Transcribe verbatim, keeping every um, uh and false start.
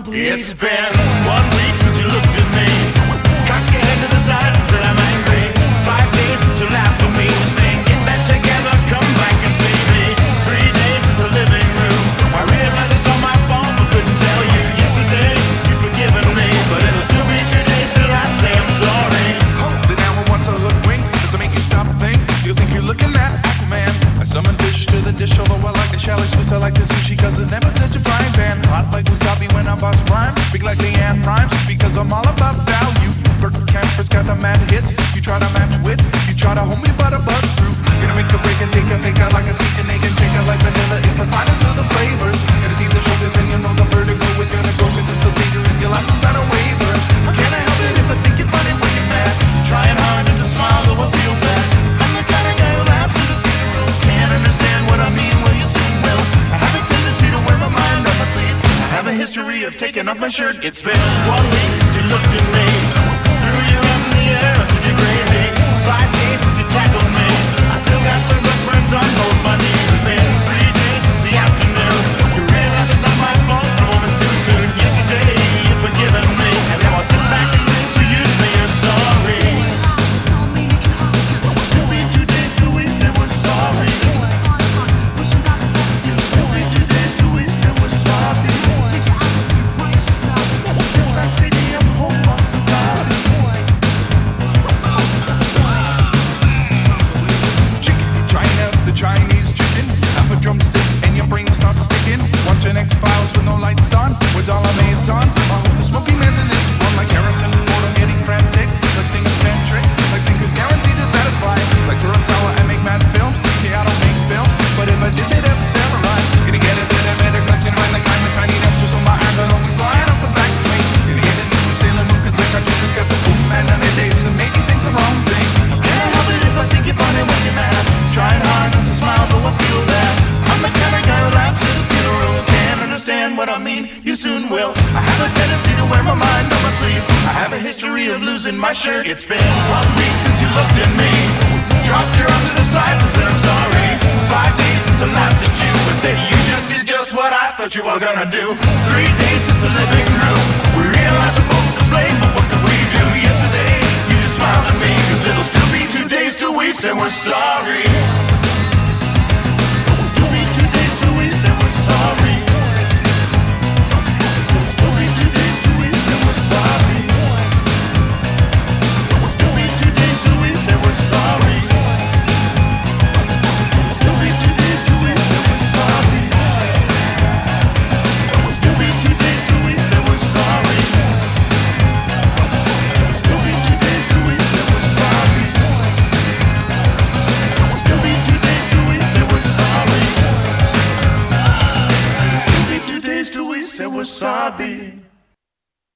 It's been one week since you looked at me, cocked your head to the side and said I'm angry. Five days since you laughed at me and saying get back together, come back and see me. Three days since the living room, I realized it's all my fault but couldn't tell you. Yesterday you'd forgiven me, but it'll still be two days till I say I'm sorry. Hold it down with once a hoodwink, does it make you stop and think? You think you're looking at Aquaman? I summon fish to the dish, although I like the chalet Swiss, I like the sushi cause it's never touch a frying pan. Hot like wasabi when I bust rhymes, big like Leanne Rhymes, because I'm all about value. Bert Camper's got the mad hits, you try to match wits, you try to hold me but I bust through. Gonna make a break and take a make out like a sneak and naked, take out like vanilla, it's the finest of the flavors. Gonna see the shoulders and you know the vertigo is gonna go cause it's so dangerous, you'll have to sign a waiver. How can I help it if I think you're funny when you're mad? Trying hard not to smile though I feel bad. I'm the kind of guy who laughs at the funeral, can't understand what I mean, well you soon will. I have a tendency to wear my mind on my sleeve, I have a history of taking off my shirt. It's been one week since you looked at me, threw your hands in the air, I said you're crazy. Five days since you tackled me, I still got the rough burns on both my knees. It's been three days since the afternoon, you realize it's not my fault a moment too soon. Yesterday you've forgiven me, and now I sit back and wait till you say you're sorry. Still be two days till we say we're sorry. Still be two days till we say we're sorry. Chinese chicken, have a drumstick and your brain stops sticking. Watching X-Files with no lights on, with all our maisons. I hope the smoking man's in this one like Harrison Ford, I'm getting frantic. Like Stinger's fan trick, like Stinger's guaranteed to satisfy. Like Kurosawa, I make mad films. Yeah, I don't make films, but if I did it as a samurai, gonna get a cinematic collection right like I'm a tiny enough just so my arms are always flying up the back swing. Gonna get it new Sailor Moon, cause the cartoon just got the boom man on their days and make you think the wrong thing. Can't help it if I think you're funny when you're mad. Trying hard not to smile, though I feel bad. I'm the kind of guy who laughs at a funeral, can't understand what I mean, you soon will. I have a tendency to wear my mind on my sleeve, I have a history of losing my shirt. It's been one week since you looked at me, dropped your arms to the sides and said I'm sorry. Five days since I laughed at you and said you just did just what I thought you were gonna do. Three days since the living room, we realized we're both to blame, but what could we do? Yesterday you just smiled at me, cause it'll still be two days till we say we're sorry. Still be two days till we say we're sorry. Still be two days till we say we're sorry. Still be two days till we say we're sorry. Still be two days till we say we're sorry. Still be two days till we say we're sorry. Still be two days till we say we're sorry. Still be two days till we say we're sorry. Still be two days till we say we're sorry.